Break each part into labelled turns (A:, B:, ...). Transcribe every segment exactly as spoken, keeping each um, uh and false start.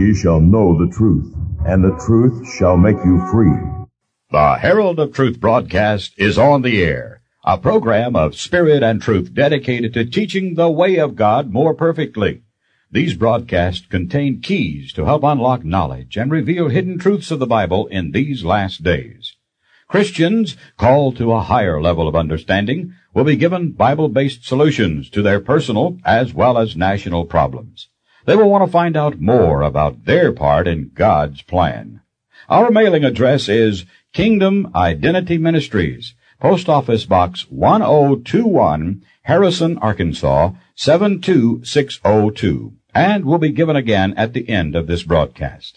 A: Ye shall know the truth, and the truth shall make you free.
B: The Herald of Truth broadcast is on the air, a program of spirit and truth dedicated to teaching the way of God more perfectly. These broadcasts contain keys to help unlock knowledge and reveal hidden truths of the Bible in these last days. Christians called to a higher level of understanding will be given Bible-based solutions to their personal as well as national problems. They will want to find out more about their part in God's plan. Our mailing address is Kingdom Identity Ministries, Post Office Box one oh two one, Harrison, Arkansas, seven two six oh two, and will be given again at the end of this broadcast.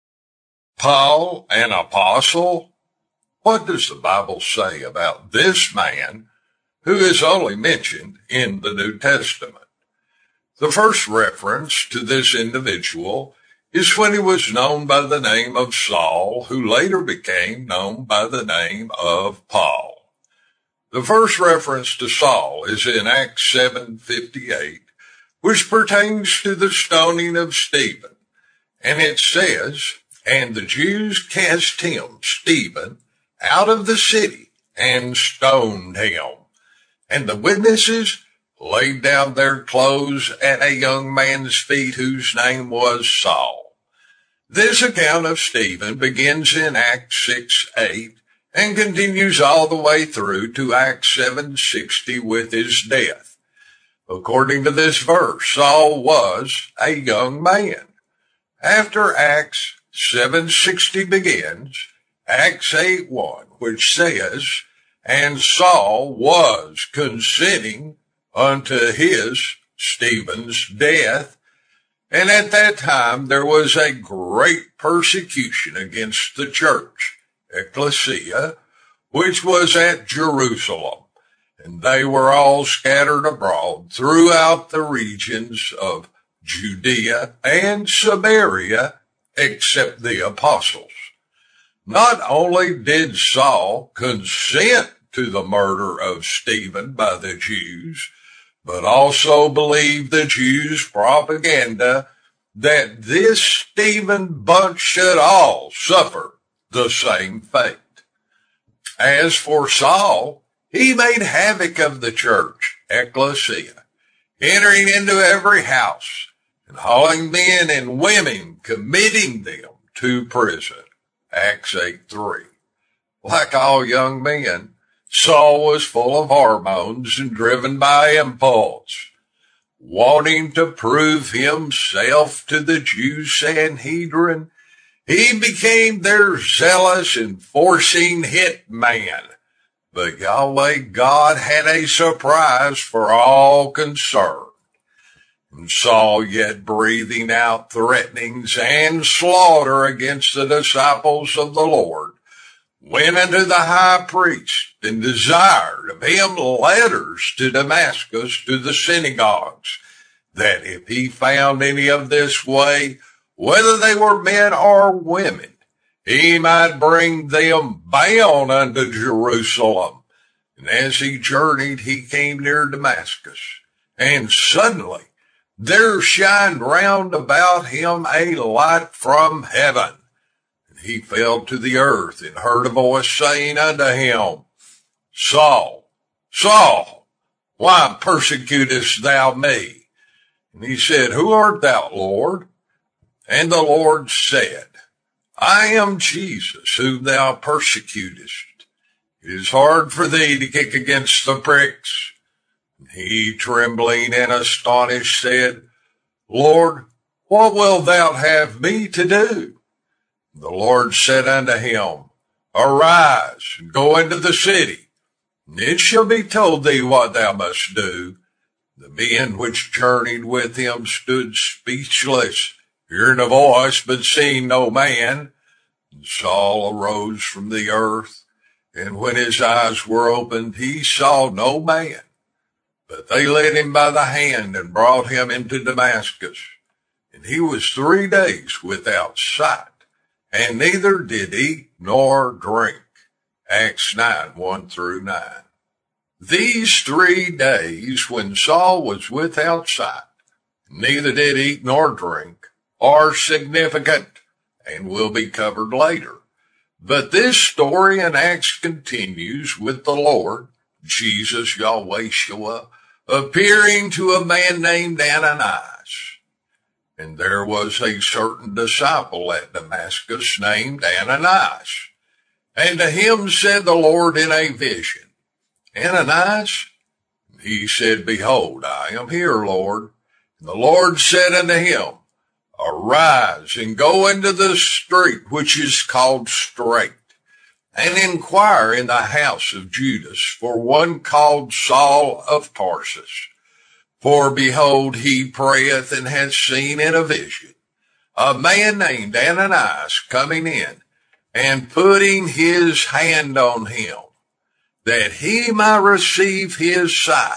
C: Paul, an apostle? What does the Bible say about this man who is only mentioned in the New Testament? The first reference to this individual is when he was known by the name of Saul, who later became known by the name of Paul. The first reference to Saul is in Acts seven fifty-eight, which pertains to the stoning of Stephen. And it says, "And the Jews cast him, Stephen, out of the city and stoned him. And the witnesses laid down their clothes at a young man's feet whose name was Saul." This account of Stephen begins in Acts six eight and continues all the way through to Acts seven sixty with his death. According to this verse, Saul was a young man. After Acts seven sixty begins, Acts eight one, which says, "And Saul was consenting unto his," Stephen's, "death. And at that time there was a great persecution against the church," ecclesia, "which was at Jerusalem. And they were all scattered abroad throughout the regions of Judea and Samaria, except the apostles." Not only did Saul consent to the murder of Stephen by the Jews, but also believed the Jews' propaganda that this Stephen bunch should all suffer the same fate. As for Saul, he made havoc of the church, ecclesia, entering into every house and hauling men and women, committing them to prison. Acts eight three. Like all young men, Saul was full of hormones and driven by impulse. Wanting to prove himself to the Jew Sanhedrin, he became their zealous, enforcing hitman. But Yahweh God had a surprise for all concerned. And Saul, yet breathing out threatenings and slaughter against the disciples of the Lord, went unto the high priest and desired of him letters to Damascus to the synagogues, that if he found any of this way, whether they were men or women, he might bring them bound unto Jerusalem. And as he journeyed, he came near Damascus, and suddenly there shined round about him a light from heaven. And he fell to the earth and heard a voice saying unto him, "Saul, Saul, why persecutest thou me?" And he said, "Who art thou, Lord?" And the Lord said, "I am Jesus, whom thou persecutest. It is hard for thee to kick against the pricks." He, trembling and astonished, said, "Lord, what wilt thou have me to do?" The Lord said unto him, "Arise, and go into the city, and it shall be told thee what thou must do." The men which journeyed with him stood speechless, hearing a voice, but seeing no man. And Saul arose from the earth, and when his eyes were opened, he saw no man. But they led him by the hand and brought him into Damascus. And he was three days without sight, and neither did eat nor drink. Acts nine, one through nine. These three days when Saul was without sight, neither did eat nor drink, are significant and will be covered later. But this story in Acts continues with the Lord, Jesus, Yahweh Shua, appearing to a man named Ananias. And there was a certain disciple at Damascus named Ananias. And to him said the Lord in a vision, Ananias? He said, Behold, I am here, Lord. And the Lord said unto him, Arise and go into the street which is called Straight, and inquire in the house of Judas for one called Saul of Tarsus. For behold, he prayeth and hath seen in a vision a man named Ananias coming in and putting his hand on him, that he might receive his sight.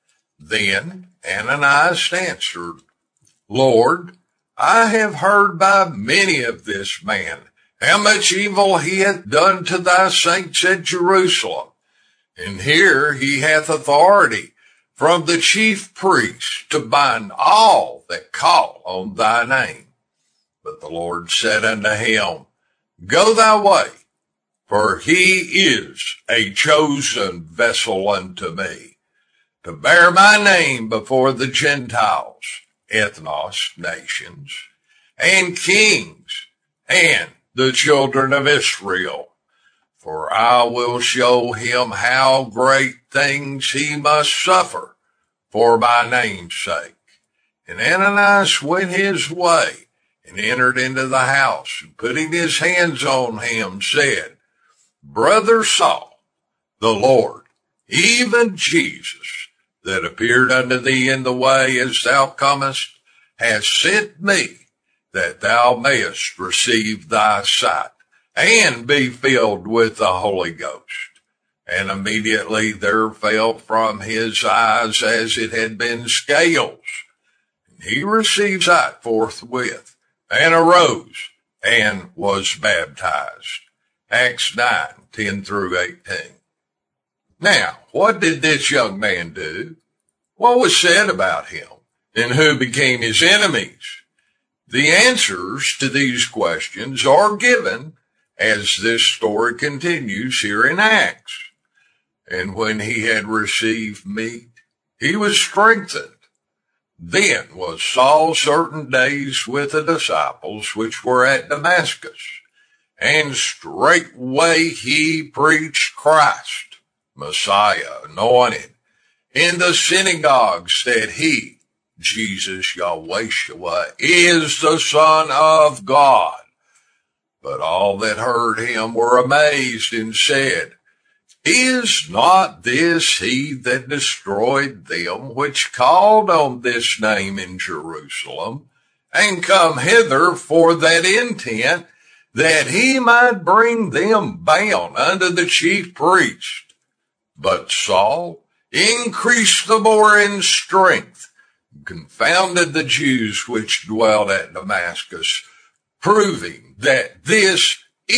C: Then Ananias answered, Lord, I have heard by many of this man how much evil he hath done to thy saints at Jerusalem. And here he hath authority from the chief priests to bind all that call on thy name. But the Lord said unto him, Go thy way, for he is a chosen vessel unto me, to bear my name before the Gentiles, ethnos, nations, and kings, and the children of Israel. For I will show him how great things he must suffer for my name's sake. And Ananias went his way and entered into the house, and putting his hands on him, said, Brother Saul, the Lord, even Jesus, that appeared unto thee in the way as thou comest, hath sent me, that thou mayest receive thy sight, and be filled with the Holy Ghost. And immediately there fell from his eyes as it had been scales. And he received sight forthwith, and arose, and was baptized. Acts nine, ten through eighteen. Now, what did this young man do? What was said about him, and who became his enemies? The answers to these questions are given as this story continues here in Acts. And when he had received meat, he was strengthened. Then was Saul certain days with the disciples which were at Damascus, and straightway he preached Christ, Messiah, anointed, in the synagogues, that he, Jesus, Yahweh Shua, is the Son of God. But all that heard him were amazed and said, Is not this he that destroyed them which called on this name in Jerusalem, and come hither for that intent, that he might bring them bound unto the chief priest? But Saul increased the more in strength, and confounded the Jews which dwelt at Damascus, proving that this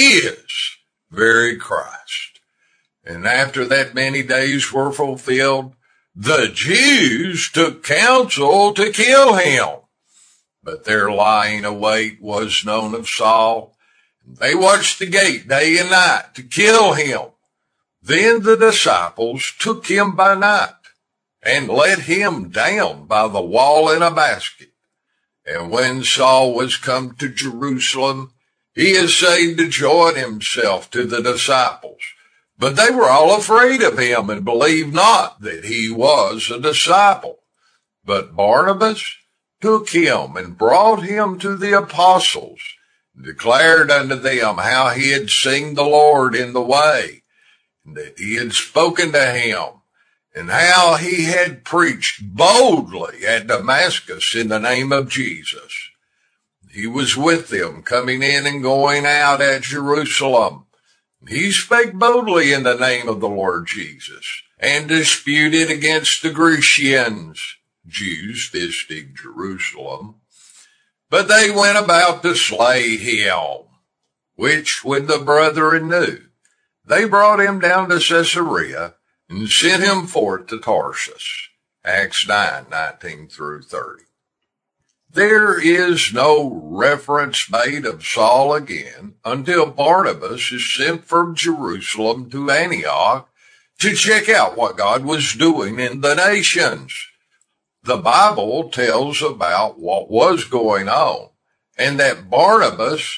C: is very Christ. And after that many days were fulfilled, the Jews took counsel to kill him. But their lying await was known of Saul. They watched the gate day and night to kill him. Then the disciples took him by night and let him down by the wall in a basket. And when Saul was come to Jerusalem, he essayed to join himself to the disciples. But they were all afraid of him and believed not that he was a disciple. But Barnabas took him and brought him to the apostles, and declared unto them how he had seen the Lord in the way, and that he had spoken to him, and how he had preached boldly at Damascus in the name of Jesus. He was with them, coming in and going out at Jerusalem. He spake boldly in the name of the Lord Jesus, and disputed against the Grecians, Jews visiting Jerusalem. But they went about to slay him, which when the brethren knew, they brought him down to Caesarea, and sent him forth to Tarsus. Acts nine, nineteen through thirty. There is no reference made of Saul again until Barnabas is sent from Jerusalem to Antioch to check out what God was doing in the nations. The Bible tells about what was going on, and that Barnabas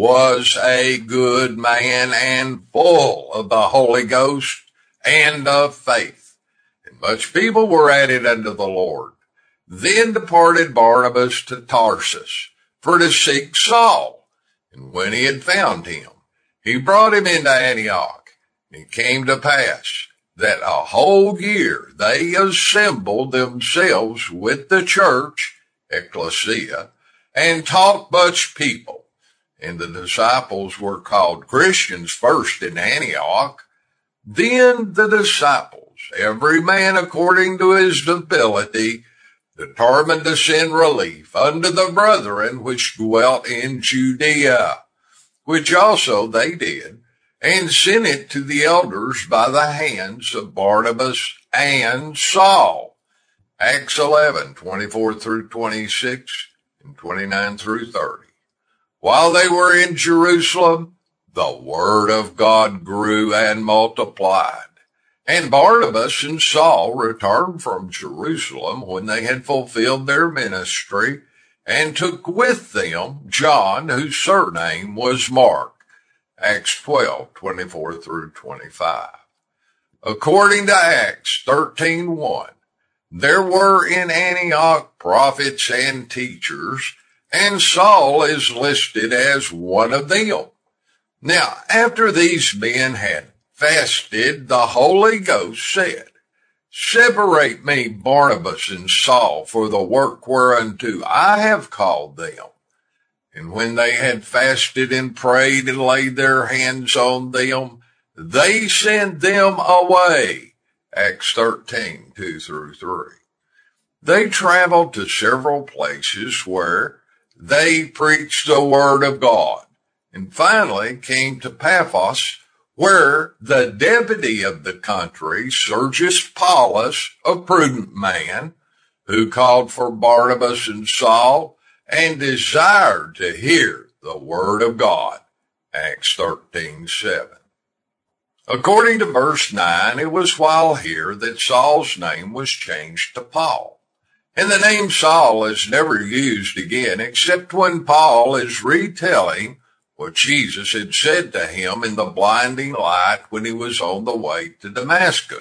C: was a good man and full of the Holy Ghost and of faith, and much people were added unto the Lord. Then departed Barnabas to Tarsus for to seek Saul, and when he had found him, he brought him into Antioch. And it came to pass that a whole year they assembled themselves with the church, ecclesia, and taught much people. And the disciples were called Christians first in Antioch. Then the disciples, every man according to his ability, determined to send relief unto the brethren which dwelt in Judea, which also they did, and sent it to the elders by the hands of Barnabas and Saul. Acts eleven, twenty-four through twenty-six, and twenty-nine through thirty. While they were in Jerusalem, the word of God grew and multiplied. And Barnabas and Saul returned from Jerusalem when they had fulfilled their ministry, and took with them John, whose surname was Mark. Acts twelve, twenty-four through twenty-five. According to Acts thirteen, one, there were in Antioch prophets and teachers, and Saul is listed as one of them. Now, after these men had fasted, the Holy Ghost said, Separate me, Barnabas and Saul, for the work whereunto I have called them. And when they had fasted and prayed and laid their hands on them, they sent them away. Acts thirteen, two through three. They traveled to several places where they preached the word of God, and finally came to Paphos, where the deputy of the country, Sergius Paulus, a prudent man, who called for Barnabas and Saul, and desired to hear the word of God. Acts thirteen, seven. According to verse nine, it was while here that Saul's name was changed to Paul. And the name Saul is never used again except when Paul is retelling what Jesus had said to him in the blinding light when he was on the way to Damascus.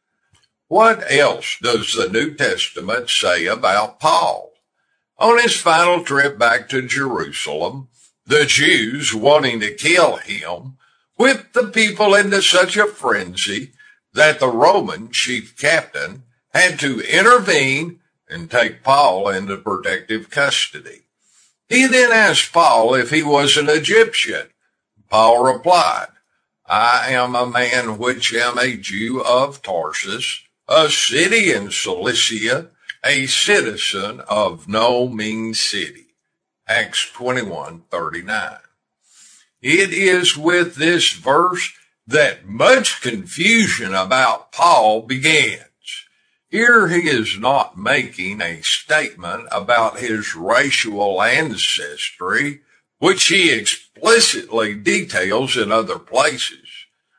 C: What else does the New Testament say about Paul? On his final trip back to Jerusalem, the Jews, wanting to kill him, whipped the people into such a frenzy that the Roman chief captain had to intervene and take Paul into protective custody. He then asked Paul if he was an Egyptian. Paul replied, I am a man which am a Jew of Tarsus, a city in Cilicia, a citizen of no mean city. Acts twenty-one, thirty-nine. It is with this verse that much confusion about Paul begins. Here he is not making a statement about his racial ancestry, which he explicitly details in other places.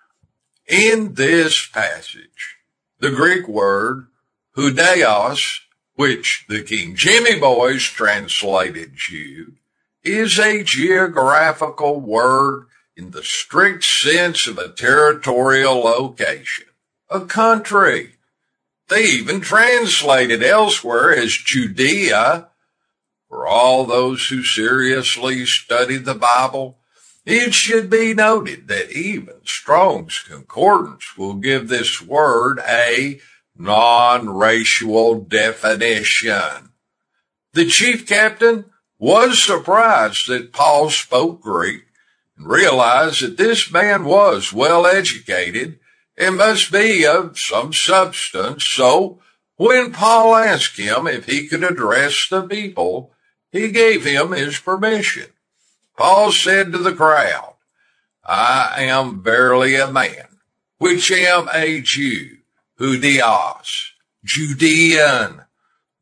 C: In this passage, the Greek word Judeos, which the King Jimmy Boys translated Jew, is a geographical word in the strict sense of a territorial location, a country. They even translate it elsewhere as Judea. For all those who seriously study the Bible, it should be noted that even Strong's Concordance will give this word a non-racial definition. The chief captain was surprised that Paul spoke Greek and realized that this man was well educated and must be of some substance. So when Paul asked him if he could address the people, he gave him his permission. Paul said to the crowd, I am verily a man, which am a Jew, Judeos, Judean,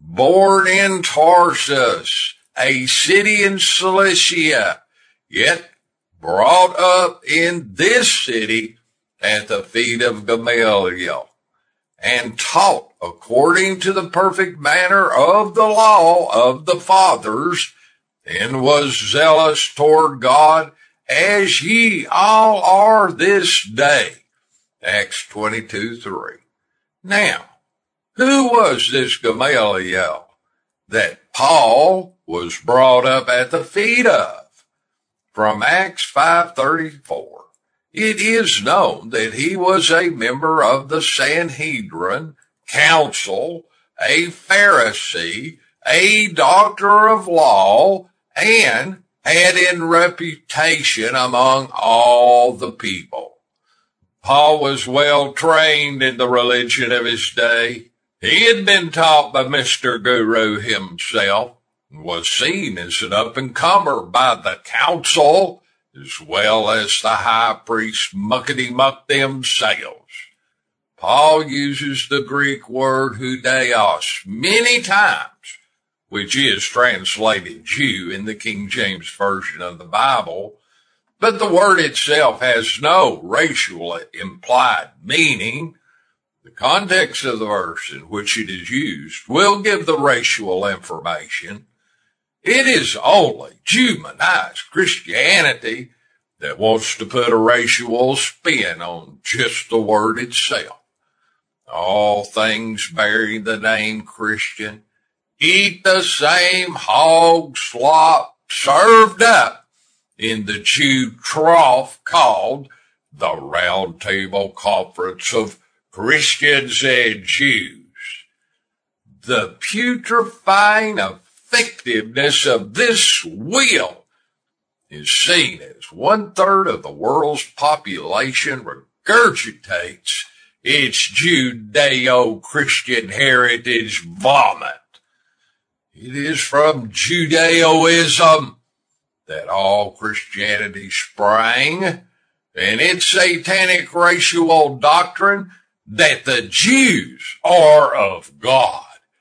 C: born in Tarsus, a city in Cilicia, yet brought up in this city at the feet of Gamaliel, and taught according to the perfect manner of the law of the fathers, and was zealous toward God, as ye all are this day. Acts twenty-two three. Now, who was this Gamaliel that Paul was brought up at the feet of? From Acts five thirty-four, it is known that he was a member of the Sanhedrin, council, a Pharisee, a doctor of law, and had in reputation among all the people. Paul was well trained in the religion of his day. He had been taught by Mister Guru himself, and was seen as an up-and-comer by the council, as well as the high priest muckety-muck themselves. Paul uses the Greek word hudeos many times, which is translated Jew in the King James Version of the Bible, but the word itself has no racial implied meaning. The context of the verse in which it is used will give the racial information. It is only Judaized Christianity that wants to put a racial spin on just the word itself. All things bearing the name Christian eat the same hog slop served up in the Jew trough called the Round Table Conference of Christians and Jews. The putrefying effectiveness of this will is seen as one-third of the world's population regurgitates its Judeo-Christian heritage vomit. It is from Judaism that all Christianity sprang, and its satanic racial doctrine that the Jews are of God,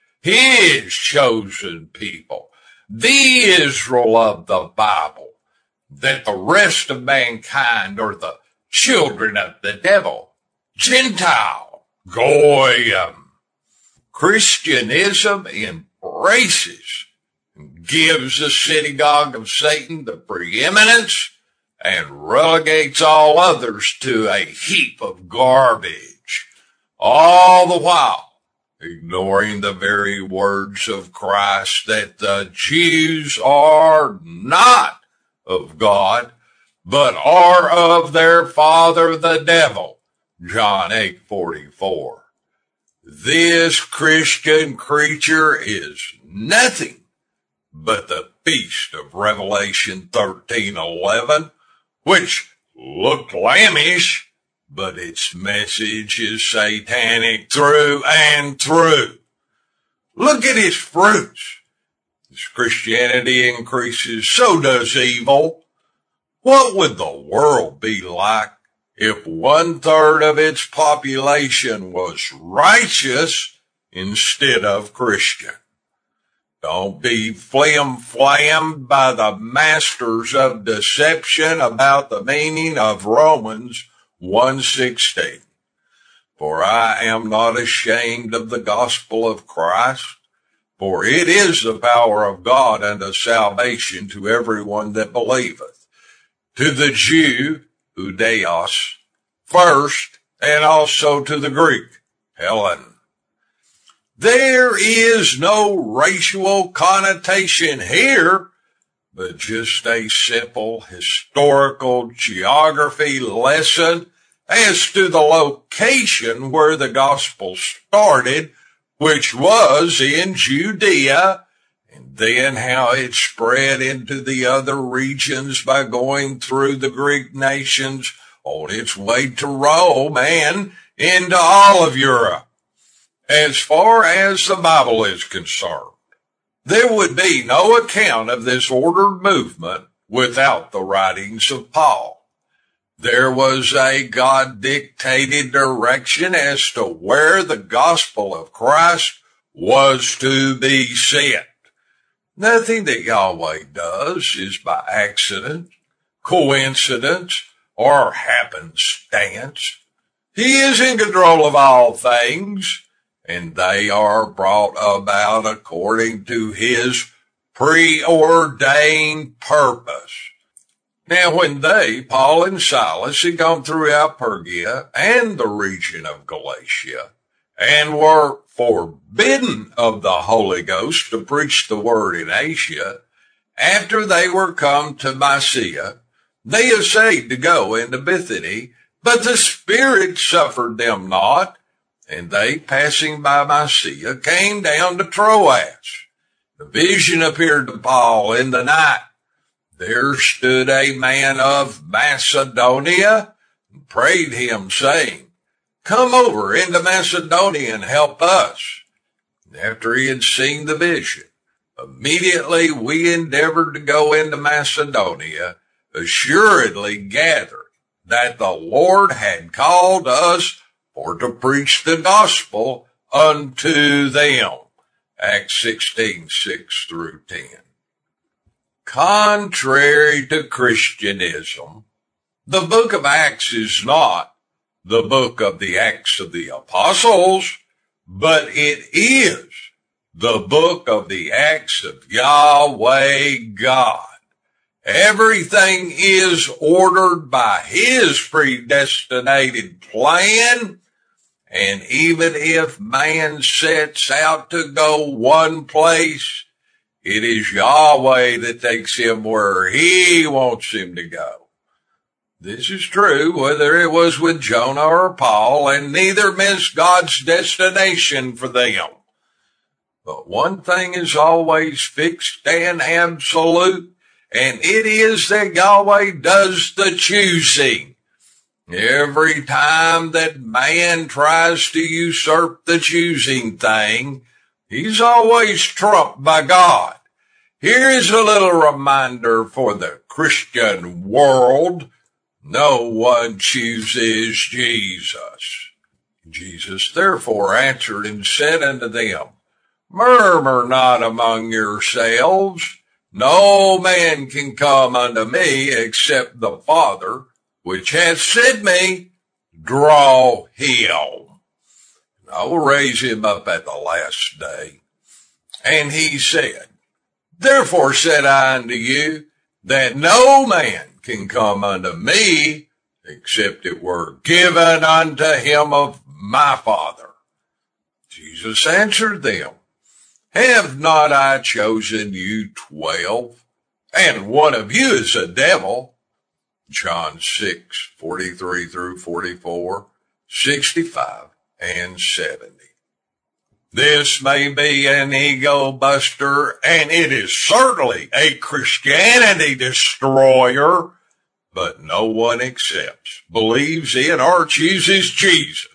C: his chosen people, the Israel of the Bible, that the rest of mankind are the children of the devil, Gentile, Goyim. Christianism embraces and gives the synagogue of Satan the preeminence and relegates all others to a heap of garbage, all the while ignoring the very words of Christ that the Jews are not of God, but are of their father the devil, John eight forty-four. This Christian creature is nothing but the beast of Revelation thirteen eleven, which looked lambish, but its message is satanic through and through. Look at its fruits. As Christianity increases, so does evil. What would the world be like if one-third of its population was righteous instead of Christian? Don't be flim-flammed by the masters of deception about the meaning of Romans one sixteen. For I am not ashamed of the gospel of Christ, for it is the power of God unto salvation to everyone that believeth, to the Jew, hudeos, first, and also to the Greek, Hellen. There is no racial connotation here, but just a simple historical geography lesson as to the location where the gospel started, which was in Judea, and then how it spread into the other regions by going through the Greek nations on its way to Rome and into all of Europe. As far as the Bible is concerned, there would be no account of this ordered movement without the writings of Paul. There was a God-dictated direction as to where the gospel of Christ was to be sent. Nothing that Yahweh does is by accident, coincidence, or happenstance. He is in control of all things, and they are brought about according to his preordained purpose. Now, when they, Paul and Silas, had gone throughout Phrygia and the region of Galatia, and were forbidden of the Holy Ghost to preach the word in Asia, after they were come to Mysia, they essayed to go into Bithyny, but the Spirit suffered them not, and they, passing by Mysia, came down to Troas. The vision appeared to Paul in the night. There stood a man of Macedonia, and prayed him, saying, Come over into Macedonia and help us. And after he had seen the vision, immediately we endeavored to go into Macedonia, assuredly gathered that the Lord had called us for to preach the gospel unto them. Acts sixteen, six through ten. Contrary to Christianism, the book of Acts is not the book of the Acts of the Apostles, but it is the book of the Acts of Yahweh God. Everything is ordered by his predestinated plan, and even if man sets out to go one place, it is Yahweh that takes him where he wants him to go. This is true whether it was with Jonah or Paul, and neither missed God's destination for them. But one thing is always fixed and absolute, and it is that Yahweh does the choosing. Every time that man tries to usurp the choosing thing, he's always trumped by God. Here is a little reminder for the Christian world. No one chooses Jesus. Jesus therefore answered and said unto them, Murmur not among yourselves. No man can come unto me except the Father, which hath sent me, draw him. I will raise him up at the last day. And he said, Therefore said I unto you, that no man can come unto me, except it were given unto him of my Father. Jesus answered them, Have not I chosen you twelve, and one of you is a devil? John six, forty-three through forty-four, sixty-five, and seventy. This may be an ego buster, and it is certainly a Christianity destroyer, but no one accepts, believes in, or chooses Jesus.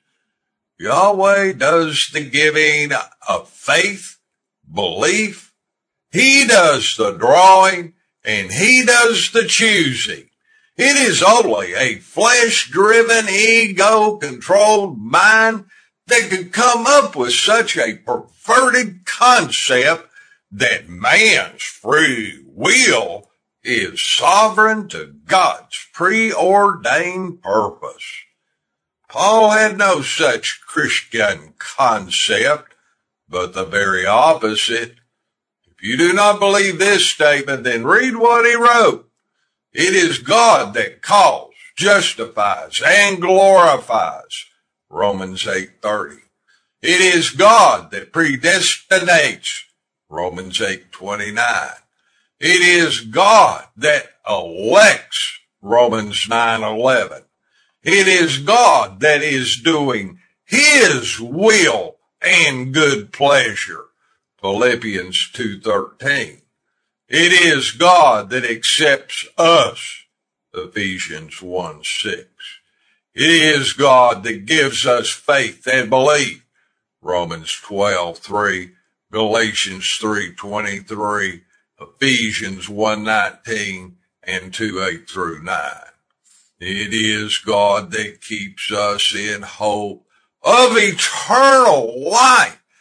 C: Yahweh does the giving of faith, belief. He does the drawing, and he does the choosing. It is only a flesh-driven, ego-controlled mind that could come up with such a perverted concept that man's free will is sovereign to God's preordained purpose. Paul had no such Christian concept, but the very opposite. If you do not believe this statement, then read what he wrote. It is God that calls, justifies, and glorifies. Romans eight thirty. It is God that predestinates. Romans eight twenty-nine. It is God that elects. Romans nine eleven. It is God that is doing his will and good pleasure. Philippians two thirteen. It is God that accepts us. Ephesians one six. It is God that gives us faith and belief. Romans twelve three, Galatians three twenty-three, Ephesians one nineteen, and two eight through nine. It is God that keeps us in hope of eternal life,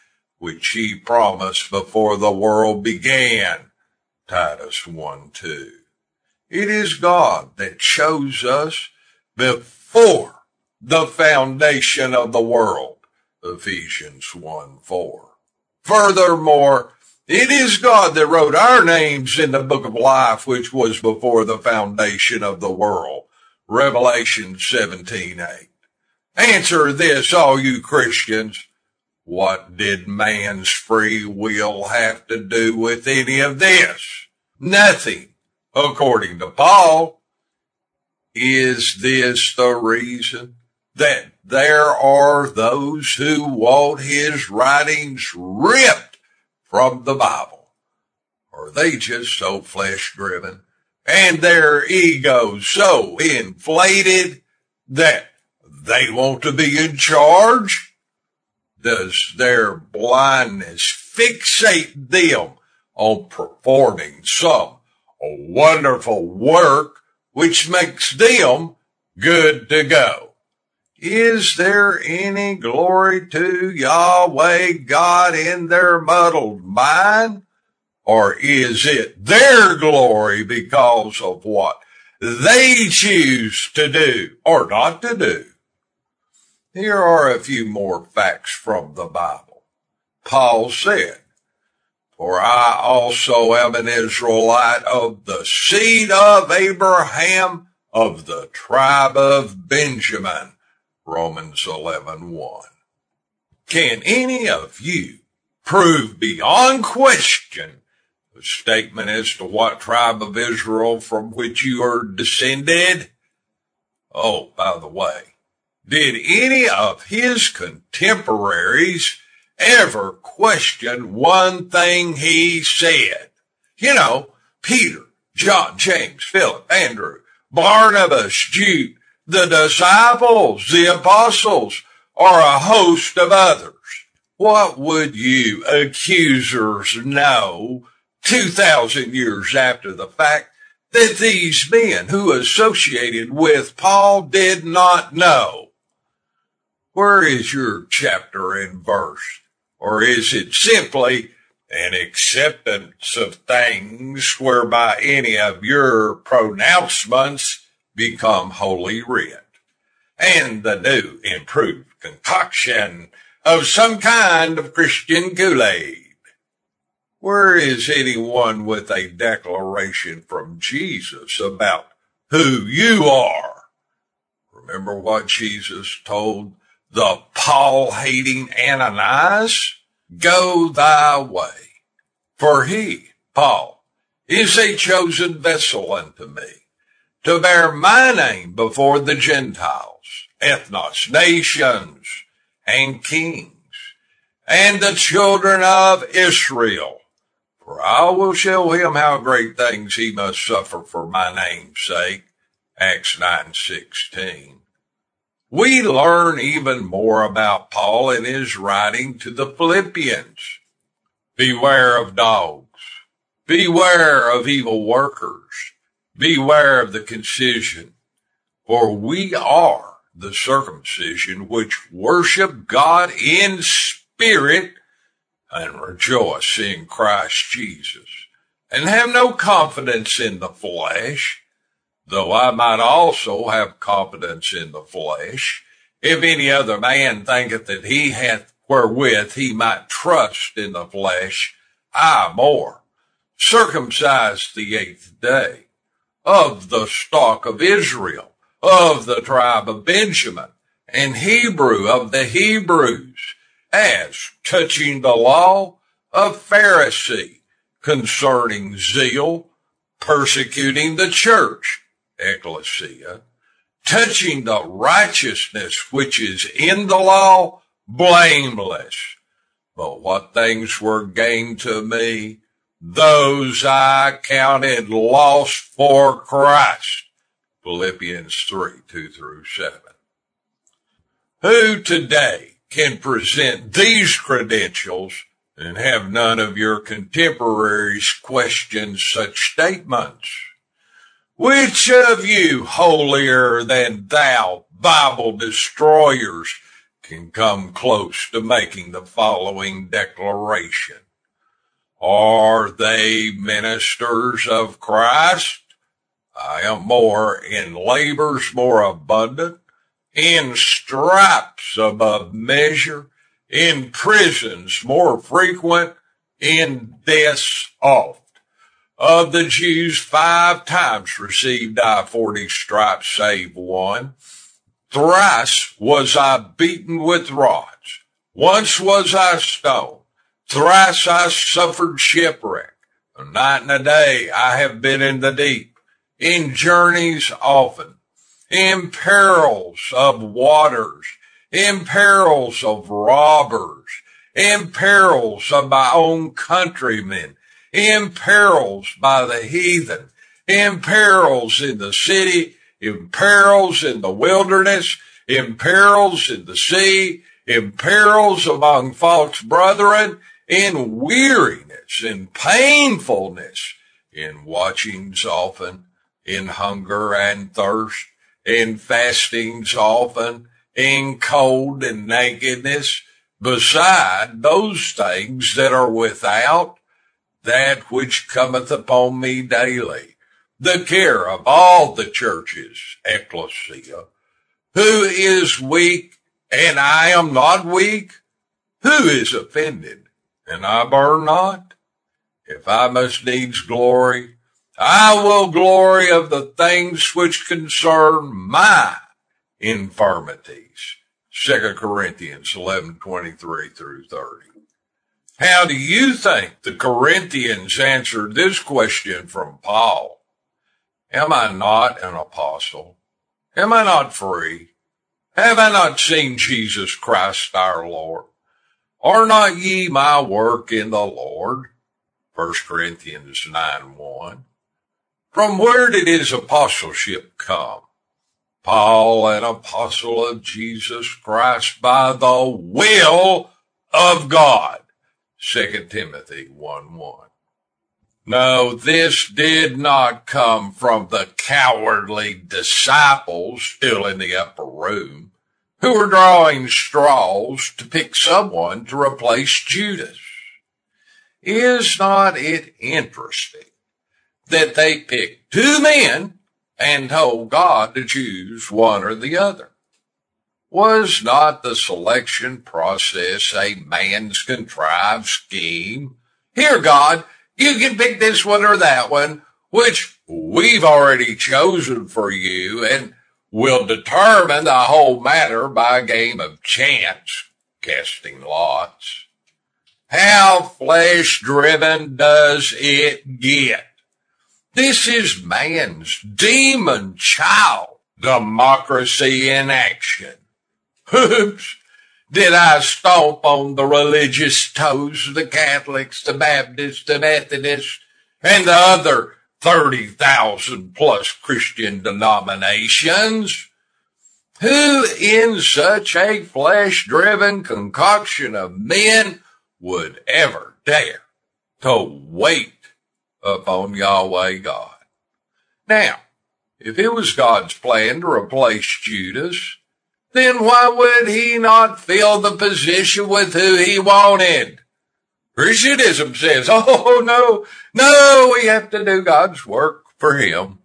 C: which he promised before the world began. Titus one two. It is God that chose us before the foundation of the world. Ephesians one four. Furthermore, it is God that wrote our names in the book of life, which was before the foundation of the world. Revelation seventeen eight. Answer this, all you Christians. What did man's free will have to do with any of this? Nothing, according to Paul. Is this the reason that there are those who want his writings ripped from the Bible? Are they just so flesh-driven and their egos so inflated that they want to be in charge? Does their blindness fixate them on performing some wonderful work which makes them good to go? Is there any glory to Yahweh God in their muddled mind? Or is it their glory because of what they choose to do or not to do? Here are a few more facts from the Bible. Paul said, "For I also am an Israelite of the seed of Abraham, of the tribe of Benjamin." Romans eleven one. Can any of you prove beyond question the statement as to what tribe of Israel from which you are descended? Oh, by the way, did any of his contemporaries ever question one thing he said? You know, Peter, John, James, Philip, Andrew, Barnabas, Jude, the disciples, the apostles, or a host of others. What would you accusers know two thousand years after the fact that these men who associated with Paul did not know? Where is your chapter and verse? Or is it simply an acceptance of things whereby any of your pronouncements become holy writ, and the new improved concoction of some kind of Christian Kool-Aid? Where is anyone with a declaration from Jesus about who you are? Remember what Jesus told the Paul-hating Ananias? Go thy way, for he, Paul, is a chosen vessel unto me, to bear my name before the Gentiles, ethnos, nations, and kings, and the children of Israel. For I will show him how great things he must suffer for my name's sake. Acts nine sixteen. We learn even more about Paul in his writing to the Philippians. Beware of dogs. Beware of evil workers. Beware of the concision. For we are the circumcision which worship God in spirit and rejoice in Christ Jesus, and have no confidence in the flesh, though I might also have confidence in the flesh, if any other man thinketh that he hath wherewith he might trust in the flesh, I more, circumcised the eighth day, of the stock of Israel, of the tribe of Benjamin, and Hebrew of the Hebrews, as touching the law, a Pharisee, concerning zeal, persecuting the church, ecclesia, touching the righteousness which is in the law, blameless. But what things were gained to me, those I counted loss for Christ. Philippians three, two through seven. Who today can present these credentials and have none of your contemporaries question such statements? Which of you holier than thou Bible destroyers can come close to making the following declaration. Are they ministers of Christ? I am more in labors more abundant, in stripes above measure, in prisons more frequent, in deaths oft. Of the Jews five times received I forty stripes save one. Thrice was I beaten with rods. Once was I stoned. Thrice I suffered shipwreck. A night and a day I have been in the deep, in journeys often, in perils of waters, in perils of robbers, in perils of my own countrymen, in perils by the heathen, in perils in the city, in perils in the wilderness, in perils in the sea, in perils among false brethren, in weariness, in painfulness, in watchings often, in hunger and thirst, in fastings often, in cold and nakedness, beside those things that are without, that which cometh upon me daily, the care of all the churches, ecclesia. Who is weak, and I am not weak? Who is offended, and I burn not? If I must needs glory, I will glory of the things which concern my infirmities. Second Corinthians eleven twenty-three through thirty. How do you think the Corinthians answered this question from Paul? Am I not an apostle? Am I not free? Have I not seen Jesus Christ our Lord? Are not ye my work in the Lord? First Corinthians nine one. From where did his apostleship come? Paul, an apostle of Jesus Christ by the will of God. Second Timothy one one. No, this did not come from the cowardly disciples still in the upper room who were drawing straws to pick someone to replace Judas. Is not it interesting that they picked two men and told God to choose one or the other? Was not the selection process a man's contrived scheme? Here, God, you can pick this one or that one, which we've already chosen for you, and will determine the whole matter by a game of chance, casting lots. How flesh-driven does it get? This is man's demon child democracy in action. Oops. Did I stomp on the religious toes of the Catholics, the Baptists, the Methodists, and the other thirty thousand plus Christian denominations? Who in such a flesh-driven concoction of men would ever dare to wait upon Yahweh God? Now, if it was God's plan to replace Judas, then why would he not fill the position with who he wanted? Christianism says, oh, no, no, we have to do God's work for him.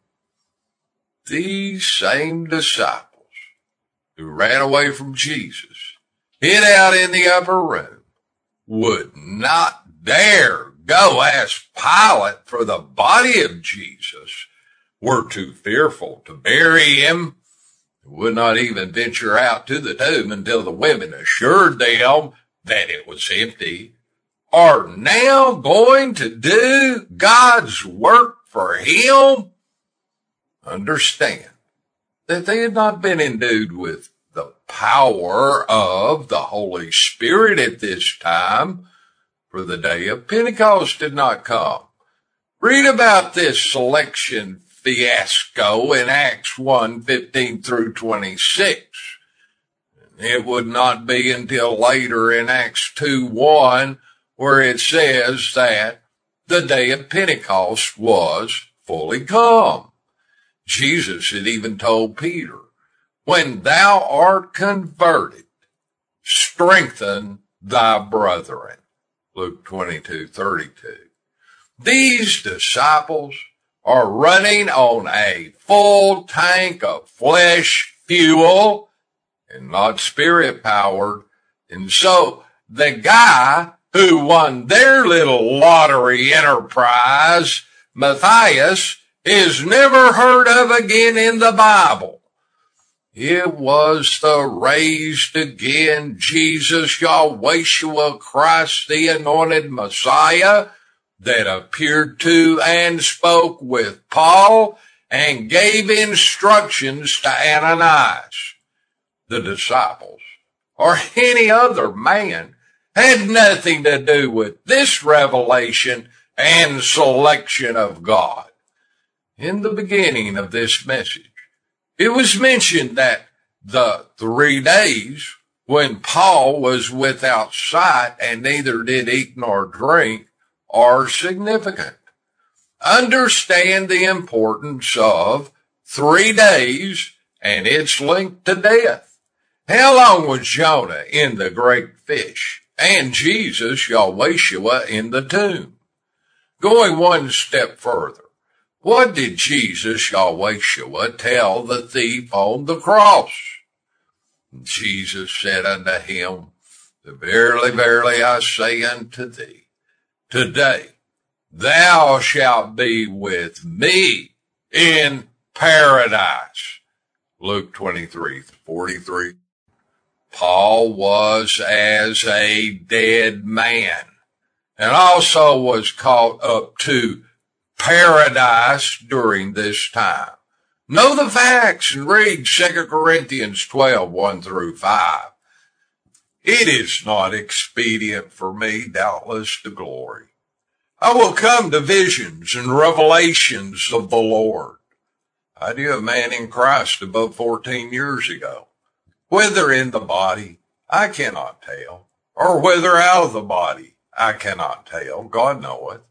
C: These same disciples who ran away from Jesus, hid out in the upper room, would not dare go ask Pilate for the body of Jesus, were too fearful to bury him, would not even venture out to the tomb until the women assured them that it was empty, are now going to do God's work for him. Understand that they had not been endued with the power of the Holy Spirit at this time, for the day of Pentecost did not come. Read about this selection fiasco in Acts one fifteen through twenty-six. It would not be until later in Acts two one where it says that the day of Pentecost was fully come. Jesus had even told Peter, when thou art converted, strengthen thy brethren. Luke twenty-two thirty-two. These disciples are running on a full tank of flesh fuel and not spirit powered. And so the guy who won their little lottery enterprise, Matthias, is never heard of again in the Bible. It was the raised again Jesus, Yahweh Christ, the anointed Messiah, that appeared to and spoke with Paul and gave instructions to Ananias. The disciples, or any other man, had nothing to do with this revelation and selection of God. In the beginning of this message, it was mentioned that the three days when Paul was without sight and neither did eat nor drink are significant. Understand the importance of three days and its link to death. How long was Jonah in the great fish and Jesus, Yahweh, in the tomb? Going one step further, what did Jesus, Yahweh, tell the thief on the cross? Jesus said unto him, Verily, verily, I say unto thee, today thou shalt be with me in paradise. Luke twenty-three forty-three. Paul was as a dead man and also was caught up to paradise during this time. Know the facts and read Second Corinthians twelve, one through five. It is not expedient for me, doubtless, to glory. I will come to visions and revelations of the Lord. I knew a man in Christ above fourteen years ago. Whether in the body, I cannot tell, or whether out of the body, I cannot tell. God knoweth.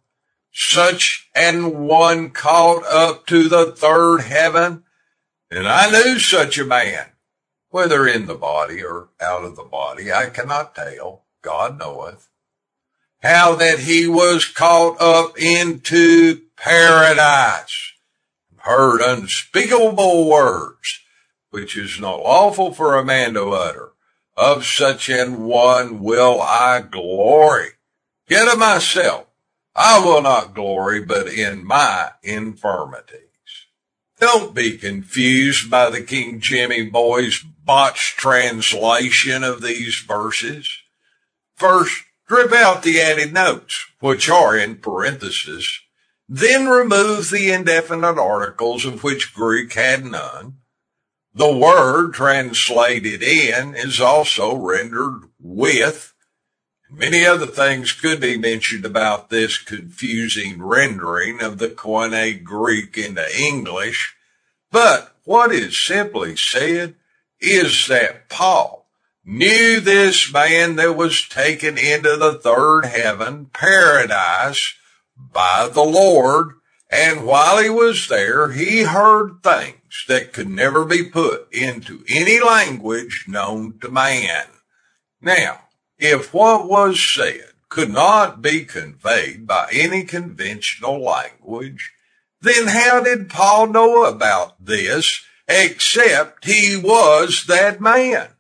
C: Such an one caught up to the third heaven, and I knew such a man. Whether in the body or out of the body, I cannot tell. God knoweth. How that he was caught up into paradise, heard unspeakable words, which is not lawful for a man to utter. Of such an one will I glory. Yet of myself I will not glory, but in my infirmities. Don't be confused by the King Jimmy boys' botched translation of these verses. First, strip out the added notes, which are in parentheses. Then remove the indefinite articles, of which Greek had none. The word translated in is also rendered with. Many other things could be mentioned about this confusing rendering of the Koine Greek into English, but what is simply said is that Paul knew this man that was taken into the third heaven, paradise, by the Lord, and while he was there, he heard things that could never be put into any language known to man. Now, if what was said could not be conveyed by any conventional language, then how did Paul know about this except he was that man?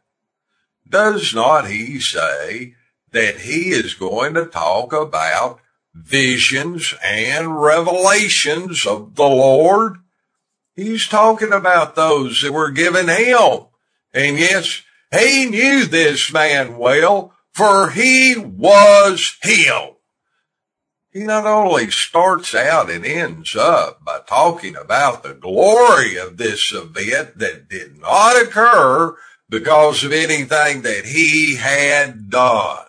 C: Does not he say that he is going to talk about visions and revelations of the Lord? He's talking about those that were given him. And yes, he knew this man well, for he was him. He not only starts out and ends up by talking about the glory of this event that did not occur because of anything that he had done,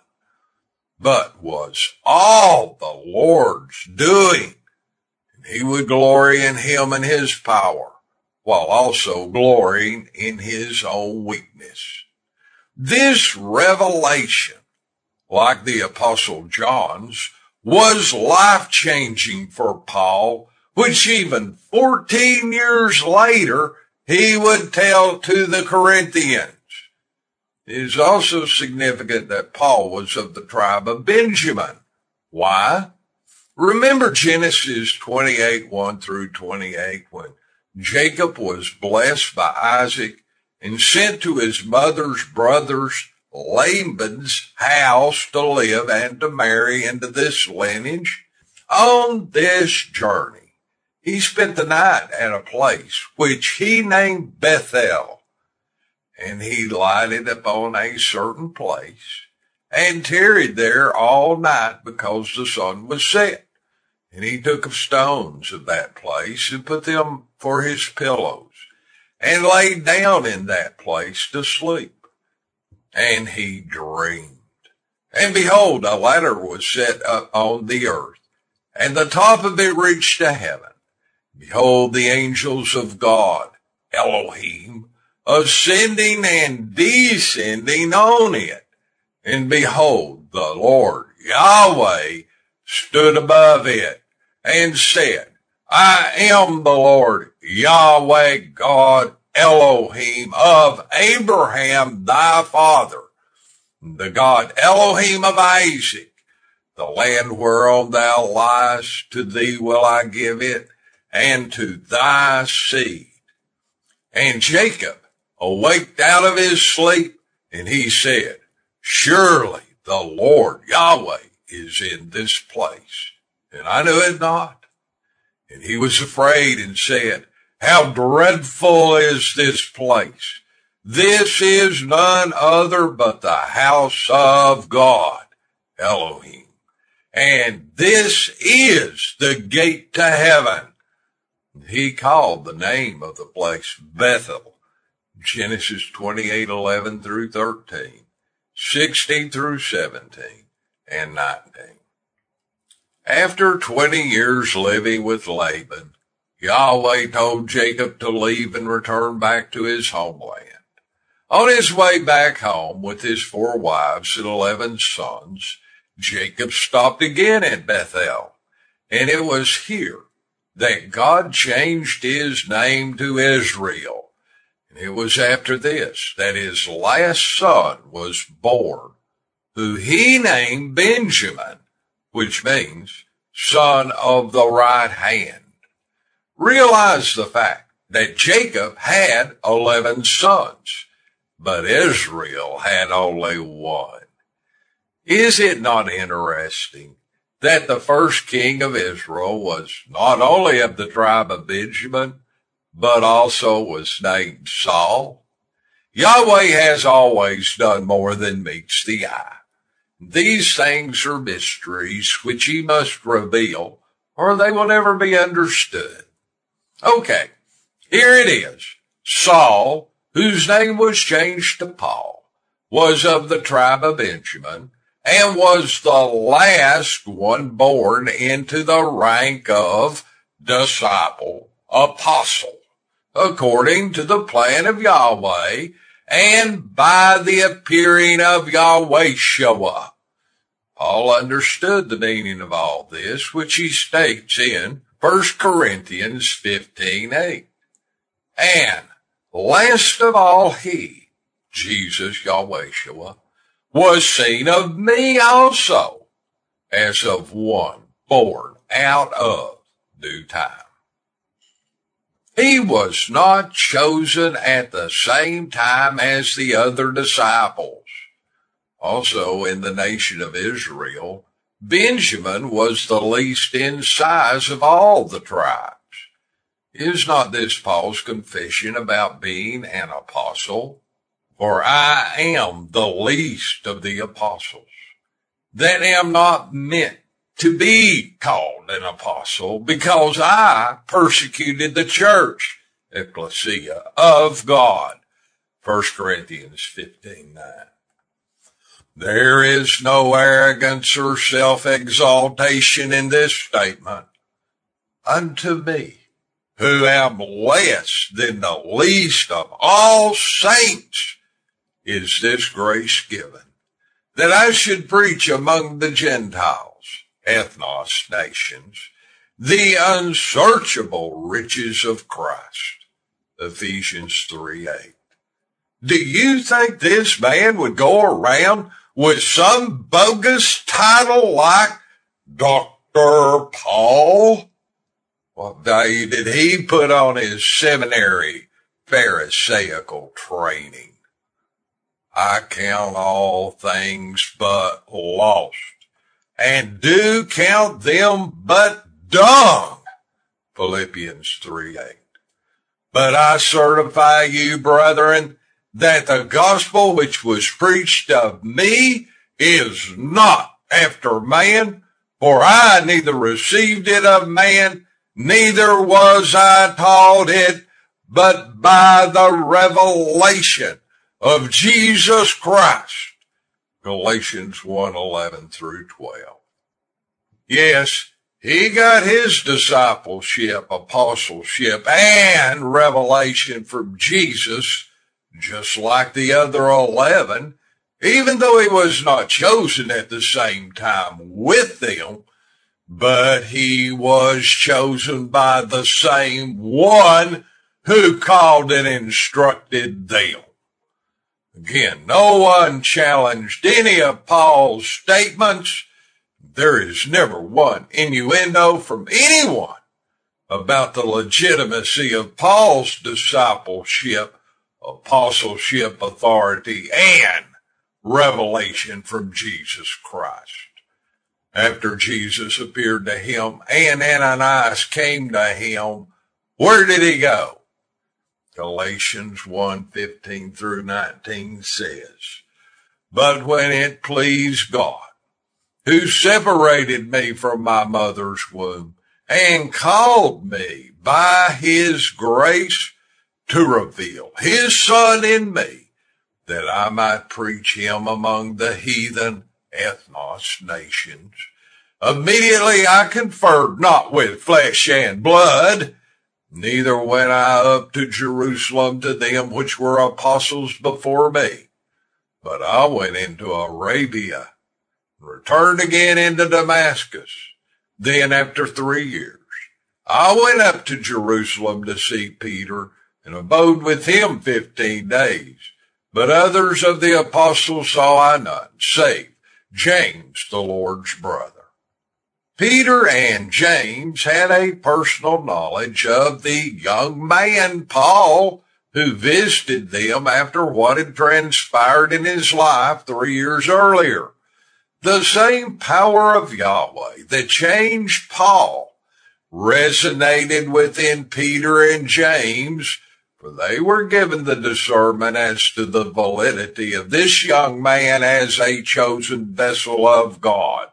C: but was all the Lord's doing. And he would glory in him and his power, while also glorying in his own weakness. This revelation, like the Apostle John's, was life-changing for Paul, which even fourteen years later he would tell to the Corinthians. It is also significant that Paul was of the tribe of Benjamin. Why? Remember Genesis twenty-eight, one through twenty-eight, when Jacob was blessed by Isaac and sent to his mother's brother's Laban's house to live and to marry into this lineage. On this journey, he spent the night at a place which he named Bethel, and he lighted upon a certain place and tarried there all night because the sun was set. And he took of stones of that place and put them for his pillows and laid down in that place to sleep. And he dreamed. And behold, a ladder was set up on the earth, and the top of it reached to heaven. Behold, the angels of God, Elohim, ascending and descending on it. And behold, the Lord Yahweh stood above it and said, I am the Lord Yahweh God Elohim of Abraham thy father, the God Elohim of Isaac. The land whereon thou liest, to thee will I give it, and to thy seed. And Jacob awaked out of his sleep, and he said, surely the Lord Yahweh is in this place, and I knew it not. And he was afraid and said, how dreadful is this place! This is none other but the house of God, Elohim. And this is the gate to heaven. He called the name of the place Bethel, Genesis twenty-eight, eleven through thirteen, sixteen through seventeen, and nineteen. After twenty years living with Laban, Yahweh told Jacob to leave and return back to his homeland. On his way back home with his four wives and eleven sons, Jacob stopped again at Bethel, and it was here that God changed his name to Israel. And it was after this that his last son was born, who he named Benjamin, which means son of the right hand. Realize the fact that Jacob had eleven sons, but Israel had only one. Is it not interesting that the first king of Israel was not only of the tribe of Benjamin, but also was named Saul? Yahweh has always done more than meets the eye. These things are mysteries which he must reveal, or they will never be understood. Okay, here it is. Saul, whose name was changed to Paul, was of the tribe of Benjamin, and was the last one born into the rank of disciple, apostle, according to the plan of Yahweh, and by the appearing of Yahweh-Shua. Paul understood the meaning of all this, which he states in First Corinthians fifteen eight. And last of all he, Jesus Yahweh-Shua, was seen of me also, as of one born out of due time. He was not chosen at the same time as the other disciples. Also, in the nation of Israel, Benjamin was the least in size of all the tribes. Is not this Paul's confession about being an apostle? For I am the least of the apostles, that am not meant to be called an apostle, because I persecuted the church, ecclesia of God. First Corinthians fifteen nine. There is no arrogance or self-exaltation in this statement. Unto me, who am less than the least of all saints, is this grace given, that I should preach among the Gentiles, ethnos, nations, the unsearchable riches of Christ. Ephesians three eight. Do you think this man would go around with some bogus title like Doctor Paul? What value did he put on his seminary Pharisaical training? I count all things but lost, and do count them but dung. Philippians three eight. But I certify you, brethren, that the gospel which was preached of me is not after man, for I neither received it of man, neither was I taught it, but by the revelation of Jesus Christ. Galatians one eleven through twelve. Yes, he got his discipleship, apostleship, and revelation from Jesus, just like the other eleven, even though he was not chosen at the same time with them, but he was chosen by the same one who called and instructed them. Again, no one challenged any of Paul's statements. There is never one innuendo from anyone about the legitimacy of Paul's discipleship, apostleship, authority, and revelation from Jesus Christ. After Jesus appeared to him and Ananias came to him, where did he go? Galatians one fifteen through nineteen says, but when it pleased God, who separated me from my mother's womb and called me by his grace to reveal his Son in me, that I might preach him among the heathen ethnos nations. Immediately I conferred not with flesh and blood, neither went I up to Jerusalem to them which were apostles before me, but I went into Arabia, returned again into Damascus. Then after three years, I went up to Jerusalem to see Peter and abode with him fifteen days. But others of the apostles saw I none, save James, the Lord's brother. Peter and James had a personal knowledge of the young man, Paul, who visited them after what had transpired in his life three years earlier. The same power of Yahweh that changed Paul resonated within Peter and James, for they were given the discernment as to the validity of this young man as a chosen vessel of God.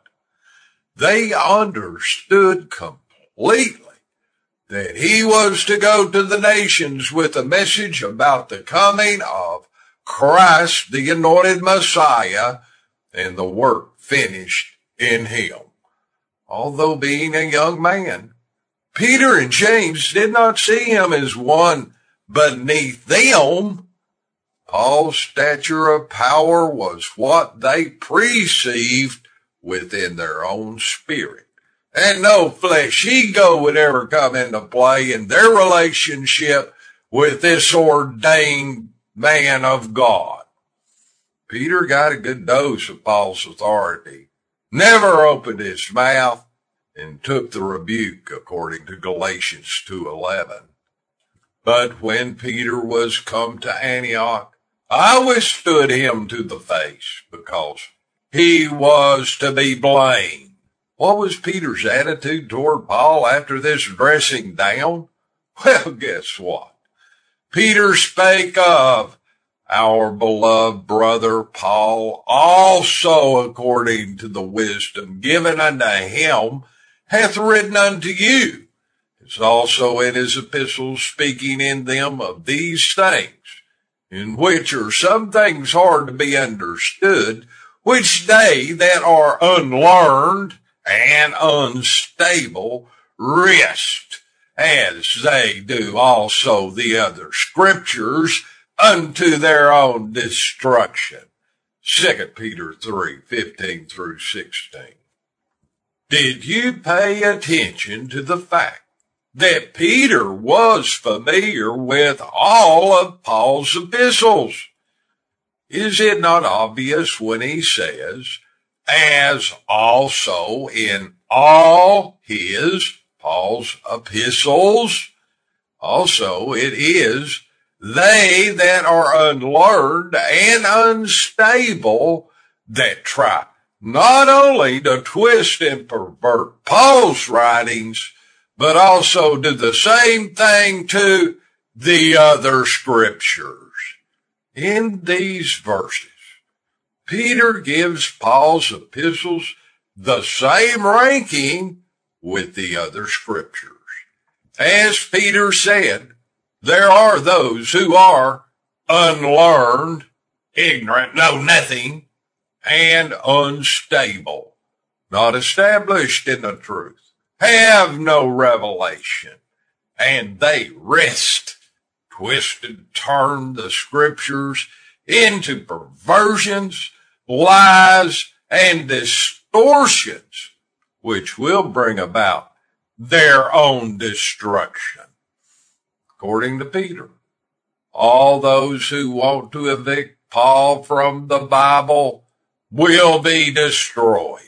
C: They understood completely that he was to go to the nations with a message about the coming of Christ, the anointed Messiah, and the work finished in him. Although being a young man, Peter and James did not see him as one beneath them. Paul's stature of power was what they perceived within their own spirit. And no flesh ego would ever come into play in their relationship with this ordained man of God. Peter got a good dose of Paul's authority, never opened his mouth, and took the rebuke according to Galatians two eleven. But when Peter was come to Antioch, I withstood him to the face, because he was to be blamed. What was Peter's attitude toward Paul after this dressing down? Well, guess what? Peter spake of our beloved brother Paul, also according to the wisdom given unto him, hath written unto you. It's also in his epistles, speaking in them of these things, in which are some things hard to be understood, which they that are unlearned and unstable wrest, as they do also the other scriptures, unto their own destruction. Second Peter three fifteen through sixteen. Did you pay attention to the fact that Peter was familiar with all of Paul's epistles? Is it not obvious when he says, as also in all his, Paul's epistles, also it is they that are unlearned and unstable that try not only to twist and pervert Paul's writings, but also do the same thing to the other scriptures. In these verses, Peter gives Paul's epistles the same ranking with the other scriptures. As Peter said, there are those who are unlearned, ignorant, know nothing, and unstable, not established in the truth, have no revelation, and they wrest, twist and turn the scriptures into perversions, lies, and distortions, which will bring about their own destruction. According to Peter, all those who want to evict Paul from the Bible will be destroyed.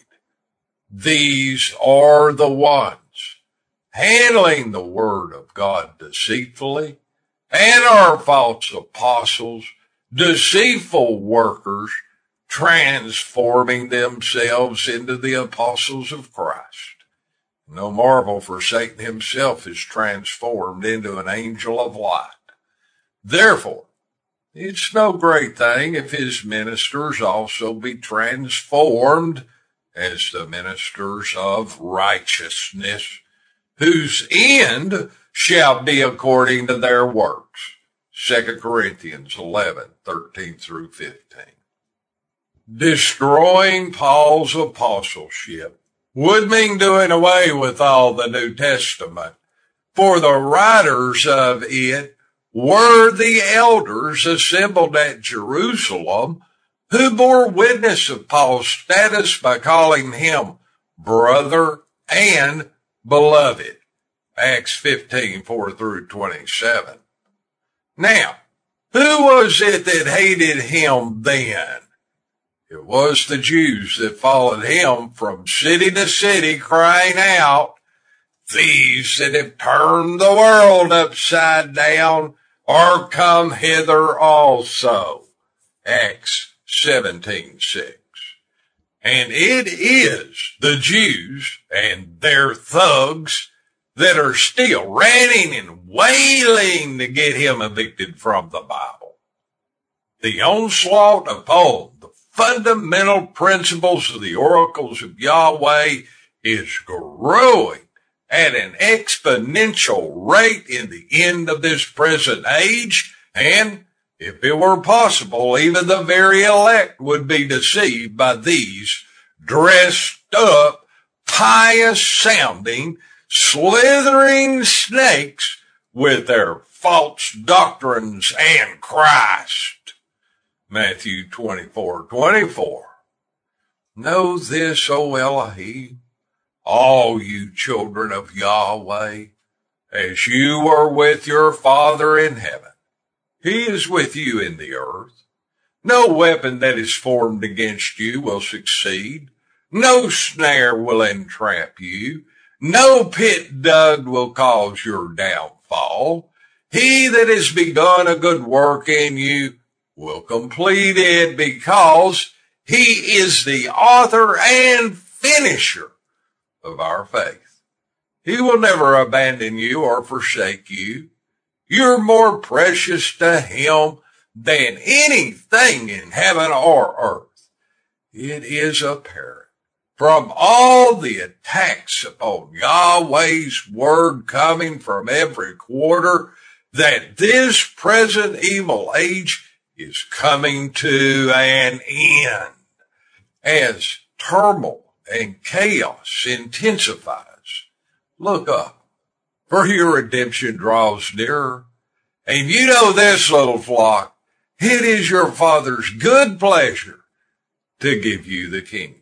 C: These are the ones handling the word of God deceitfully, and are false apostles, deceitful workers, transforming themselves into the apostles of Christ. No marvel, for Satan himself is transformed into an angel of light. Therefore, it's no great thing if his ministers also be transformed as the ministers of righteousness, whose end shall be according to their works. Second Corinthians eleven, thirteen through fifteen. Destroying Paul's apostleship would mean doing away with all the New Testament, for the writers of it were the elders assembled at Jerusalem, who bore witness of Paul's status by calling him brother and beloved. Acts fifteen, four through twenty-seven. Now, who was it that hated him then? It was the Jews that followed him from city to city, crying out, "Thieves that have turned the world upside down are come hither also." Acts seventeen, six. And it is the Jews and their thugs that are still ranting and wailing to get him evicted from the Bible. The onslaught upon the fundamental principles of the oracles of Yahweh is growing at an exponential rate in the end of this present age, and if it were possible, even the very elect would be deceived by these dressed up, pious sounding, slithering snakes with their false doctrines and Christ. Matthew twenty-four, twenty-four. Know this, O Elohim, all you children of Yahweh, as you are with your Father in heaven. He is with you in the earth. No weapon that is formed against you will succeed. No snare will entrap you. No pit dug will cause your downfall. He that has begun a good work in you will complete it, because he is the author and finisher of our faith. He will never abandon you or forsake you. You're more precious to him than anything in heaven or earth. It is apparent from all the attacks upon Yahweh's word coming from every quarter that this present evil age is coming to an end. As turmoil and chaos intensifies, look up, for your redemption draws nearer. And you know this, little flock, it is your Father's good pleasure to give you the kingdom.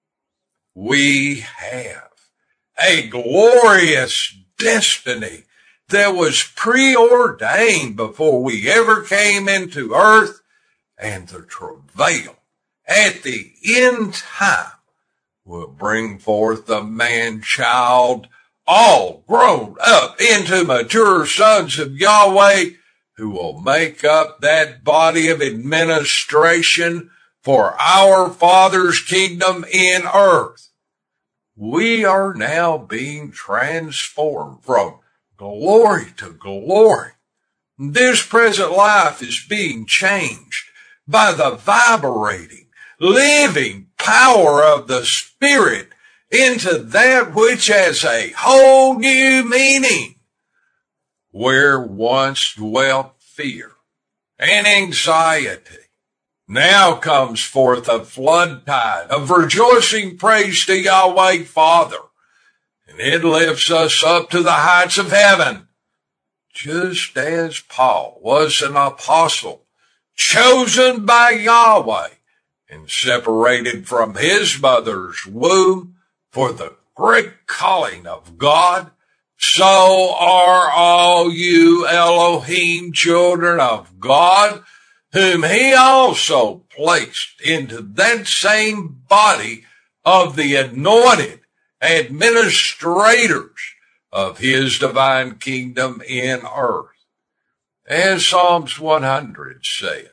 C: We have a glorious destiny that was preordained before we ever came into earth, and the travail at the end time will bring forth the man-child, all grown up into mature sons of Yahweh, who will make up that body of administration for our Father's kingdom in earth. We are now being transformed from glory to glory. This present life is being changed by the vibrating, living power of the Spirit into that which has a whole new meaning. Where once dwelt fear and anxiety, now comes forth a flood tide of rejoicing praise to Yahweh Father, and it lifts us up to the heights of heaven, just as Paul was an apostle, chosen by Yahweh and separated from his mother's womb for the great calling of God. So are all you Elohim children of God, whom he also placed into that same body of the anointed administrators of his divine kingdom in earth. As Psalms one hundred says,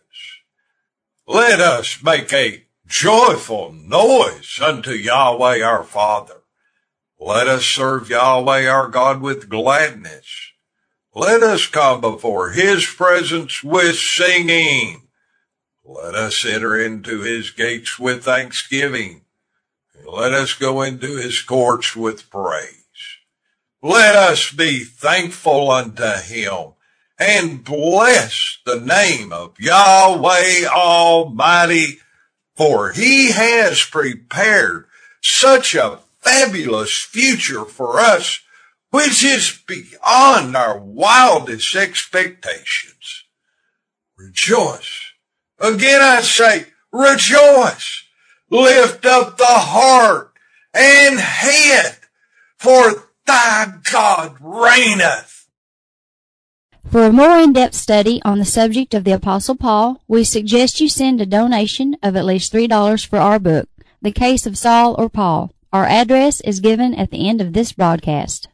C: let us make a joyful noise unto Yahweh our Father. Let us serve Yahweh our God with gladness. Let us come before his presence with singing. Let us enter into his gates with thanksgiving. Let us go into his courts with praise. Let us be thankful unto him and bless the name of Yahweh Almighty, for he has prepared such a fabulous future for us, which is beyond our wildest expectations. Rejoice. Again I say, rejoice. Lift up the heart and head, for thy God reigneth.
D: For a more in-depth study on the subject of the Apostle Paul, we suggest you send a donation of at least three dollars for our book, The Case of Saul or Paul. Our address is given at the end of this broadcast.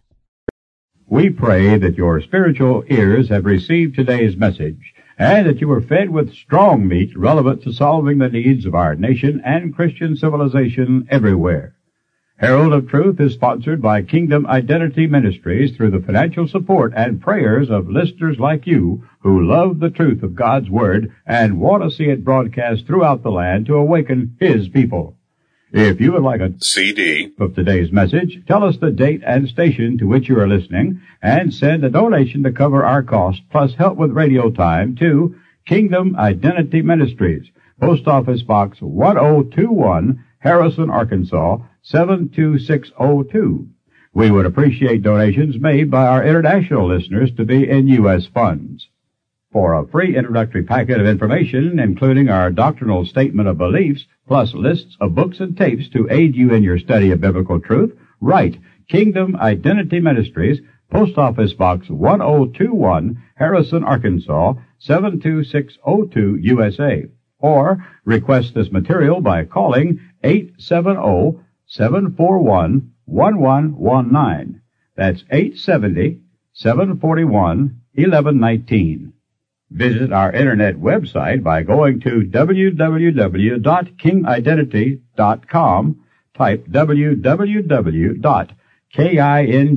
B: We pray that your spiritual ears have received today's message and that you are fed with strong meat relevant to solving the needs of our nation and Christian civilization everywhere. Herald of Truth is sponsored by Kingdom Identity Ministries through the financial support and prayers of listeners like you who love the truth of God's Word and want to see it broadcast throughout the land to awaken His people. If you would like a
E: C D
B: of today's message, tell us the date and station to which you are listening and send a donation to cover our costs plus help with radio time to Kingdom Identity Ministries, Post Office Box one oh two one, Harrison, Arkansas, seven two six oh two. We would appreciate donations made by our international listeners to be in U S funds. For a free introductory packet of information, including our doctrinal statement of beliefs, plus lists of books and tapes to aid you in your study of biblical truth, write Kingdom Identity Ministries, Post Office Box one oh two one, Harrison, Arkansas, seven two six oh two, U S A. Or request this material by calling eight seven zero, seven four one, one one one nine. That's eight seven zero, seven four one, one one one nine. Visit our internet website by going to w w w dot king identity dot com. Type w w w dot king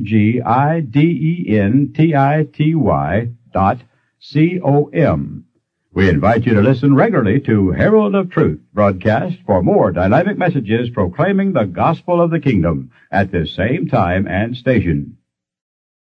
B: identity dot com. We invite you to listen regularly to Herald of Truth broadcast for more dynamic messages proclaiming the gospel of the kingdom at this same time and station.